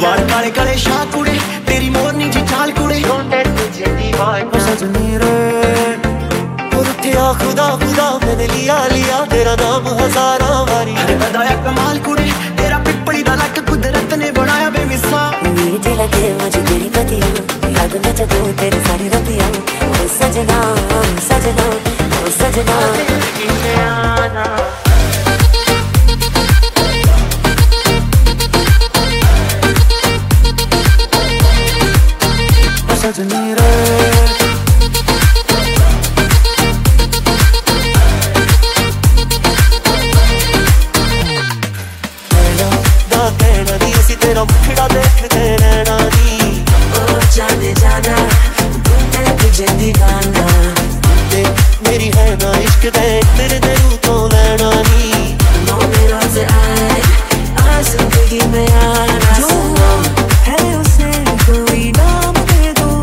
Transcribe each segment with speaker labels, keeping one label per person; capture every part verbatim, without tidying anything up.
Speaker 1: वाल काले काले शाह कुड़े, तेरी मोरनी जी चाल कुड़े, सजनी रे उठिया खुदा खुदा मैंने लिया लिया तेरा नाम हजारा वारी। बताया कमाल कुड़े, तेरा पिपली दा लक कुदरत ने बनाया बेमिसाल।
Speaker 2: मीठी लगे मुझे तेरी बतिया, याद न जगो तेरी सारी रतिया। ओ सजना सजना ओ सजना आना।
Speaker 1: सजनी रे तेरा मुखड़ा देखते रहना नी।
Speaker 2: ओ जाने जाना तूने तुझे दीवाना,
Speaker 1: ते मेरी है ना इश्क दे तेरे दिल तो लेना नी।
Speaker 2: नो मेरा से आए आ जिंदगी में आना। जो है उसे कोई नाम दे दो,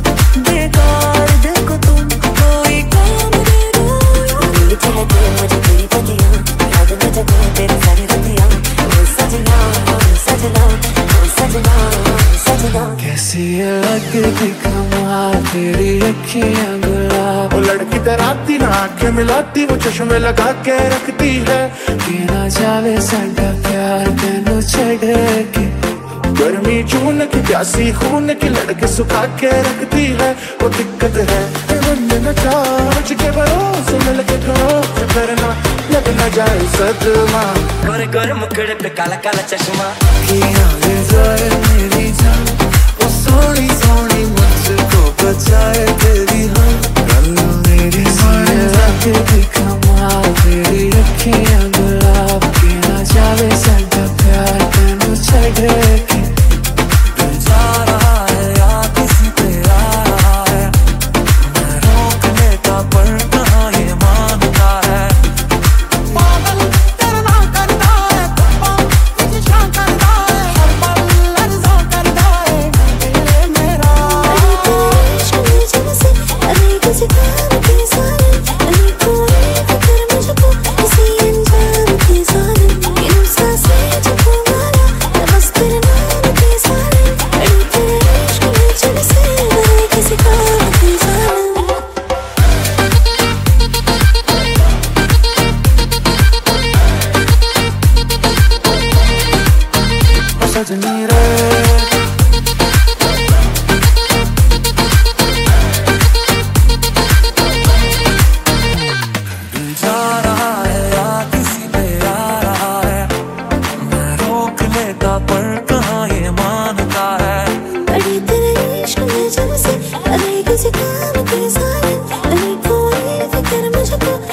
Speaker 2: बेकार दिल को तुम कोई काम दे दो। मीठी लगे मुझे तेरी बतिया, याद न जगो तेरी सारी रतिया। ओ सजना सजना सजना सजना।
Speaker 3: कैसी लगती कमाल तेरी अखियां गुलाब।
Speaker 4: वो लड़की डराती ना आंखें मिलाती, वो चश्मे लगा के रखती है
Speaker 3: कि ना जावे साडा प्यार तेनू छड़ के।
Speaker 4: गर्मी जून की प्यासी खून की लड़के सुखा के रखती है। वो दिक्कत है बंदे न चार्ज के भरोसे मिल के करो करना लग न जाए सदमा।
Speaker 1: गोरे गोरे मुखड़े पे काला काला चश्मा,
Speaker 3: किया ले जाए मेरी जान वो सोनी सोनी मुझको बचाए तेरी हाँ गल मेरी मन लगे भी कमाल तेरी अखियां गुलाब। कि ना जावे साडा प्यार तेनू छड़ के। दिल जा रहा है या किसी पे आ रहा है, मैं रोक लेता पर कहाँ ये मानता है।
Speaker 1: पागल करना करता है पप्पा, तुझे शान करता है हर पल लर्ज़ा करता है दिल मेरा।
Speaker 2: इश्क में जब से अरे किसी काम के सारे, अरे कोई फिक्र मुझको किसी अनजान के सारे। इन सांसें जब मारा बस तेरे नाम के सारे। अरे तेरे इश्क में जब से अरे किसी काम के सारे।
Speaker 1: सजनी रे
Speaker 3: दिल जा रहा है या किसी पे आ रहा है, मैं रोक लेता पर कहाँ ये मानता है।
Speaker 2: अरे तेरे इश्क में जब से अरे किसी काम के सारे। अरे कोई फिक्र मुझको